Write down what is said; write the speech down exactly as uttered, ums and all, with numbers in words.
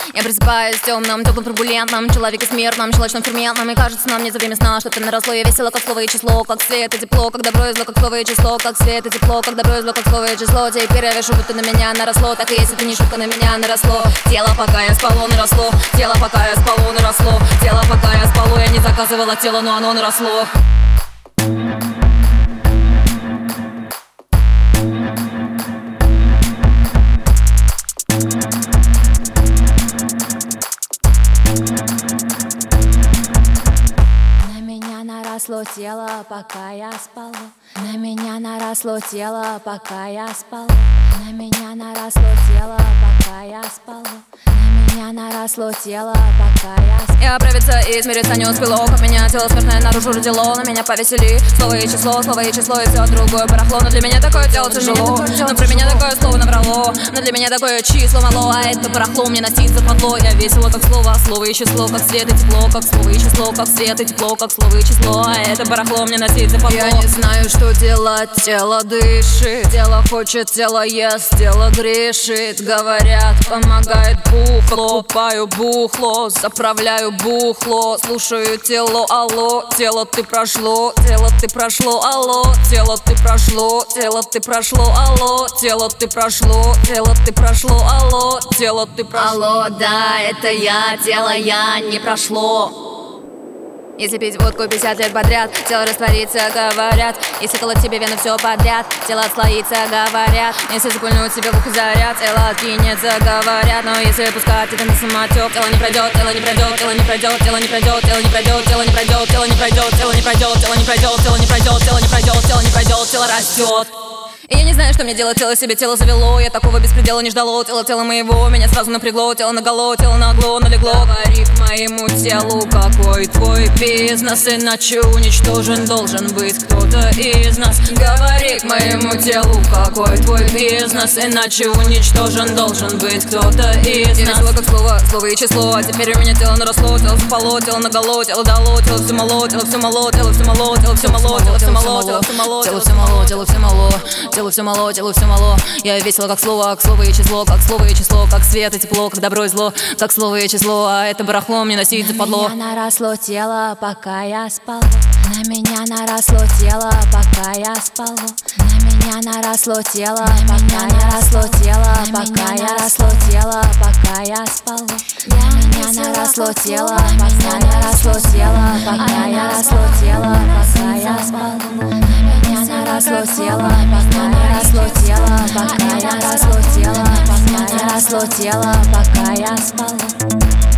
Я просыпаюсь в темном, теплом, турбулентном человеке смертном, щелочном, ферментном. И кажется нам не за время сна, что ты наросло. Я весело, как слово и число, как свет и тепло, как добро и зло, как слово и число, как свет и тепло, как добро и зло, как слово и число. Теперь я вижу, будто на меня наросло. Так и есть, это не шутка, на меня наросло. Тело, пока я спало, наросло. Тело, пока я спало, наросло. Тело, пока я спало, я не заказывала тело, но оно наросло. Наросло тело, пока я спала. На меня наросло тело, пока я спала. На меня наросло тело, пока я спала. На меня наросло тело, пока я спала. Я оправиться и смириться не успела, как меня тело смертное наружу родило. На меня повесели слово и число, слово и число и все другое барахло. Но для меня такое тело тяжело, но про меня такое слово наврало. Но для меня такое число мало, а это барахло мне носить западло. Я весело, как слово, слово и число, как свет и тепло, как слово и число, как свет и тепло, как слово и число. А это барахло мне носить западло. Я не знаю, что делать, тело дышит, тело хочет, тело ест, тело грешит. Говорят, помогает бухло, покупаю бухло, заправляю бухло, слушаю тело, алло, тело ты прошло, тело ты прошло, алло, тело ты прошло, тело ты прошло, алло, тело ты прошло, тело ты прошло, алло, тело ты прошло. Алло, да, это я, тело я, не прошло. Если пить водку пятьдесят лет подряд, тело растворится, говорят. Если колоть тебе вену все подряд, тело отслоится, говорят. Если запульнуть себе в ухо заряд, тело откинется, говорят. Но если пускать это на самотек, тело не пройдет, тело не пройдет, тело не пройдет, тело не пройдет, тело не пройдет, тело не пройдет, тело не пройдет, тело не пройдет, тело не пройдет, тело не пройдет, тело не пройдет, тело не пройдет, тело растет. И я не знаю, что мне делать, тело себе тело завело. Я такого беспредела не ждало, тело тело моего меня сразу напрягло. Тело наголо, тело нагло, налегло. Говори к моему телу, какой твой бизнес, иначе уничтожен должен быть кто-то из нас. Говори к моему телу, какой твой бизнес, иначе уничтожен должен быть кто-то из нас. Я весело, как слово, слово и число. А теперь у меня тело наросло, тело запало, тело наголо, тело дало, тело все мало, тело все мало, тело все мало, тело все мало, тело все мало, тело все мало, тело все мало, тело все мало. Тело все мало, тело все мало. Я весело, как слово, как слово и число, как слово и число, как свет и тепло, как добро и зло, как слово и число. А это барахло мне носить западло. На меня наросло тело, пока я спала. На меня наросло тело, пока я спала. На меня наросло тело, пока я росло тело, пока я росло тело, пока я спала. На меня наросло тело, пока я росло тело, пока я росло тело, пока я спала. Наросло тело, пока я росло тело, пока я росло тело, пока я росло тело, пока я спала.